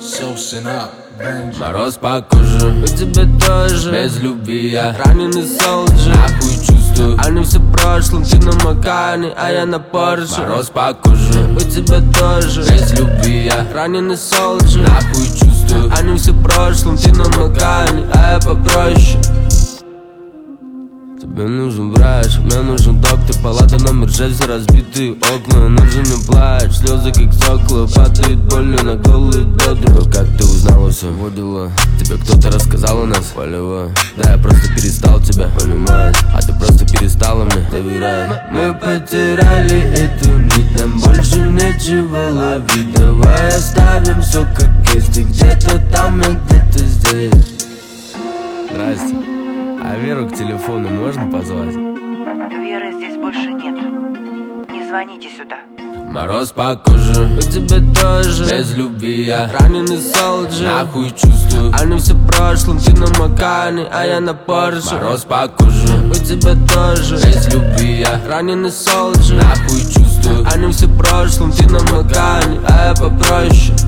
Мороз по коже, у тебя тоже. Без любви я раненый солджер. Нахуй чувствую, они все в прошлом. Ты на Макане, а я на Порше. Мороз по коже, у тебя тоже. Без любви я раненый солджер. Нахуй чувствую, они все в прошлом. Ты на Макане, а я попроще. Тебе нужен врач, мне нужен доктор. Палата номер 6, все разбитые окна. Нужен мне плач, слезы как сокола. Падает болью на голые бедра. Как ты узнала все? Вот дела. Тебе кто-то рассказал о нас? Полевой. Да, я просто перестал тебя понимать, а ты просто перестала мне доверять. Мы потеряли эту нить, нам больше нечего ловить. Давай оставим все как есть. Ты где-то там, я где-то здесь. Здрасте. А Веру к телефону можно позвать? Веры здесь больше нет. Не звоните сюда. Мороз по коже, у тебя тоже. Без любви я раненый солджер. Нахуй чувствую, они все в прошлом. Ты на Макане, а я на Порше. Мороз по коже, у тебя тоже. Без любви я раненый солджер. Нахуй чувствую, они все в прошлом. Ты на Макане, а я попроще.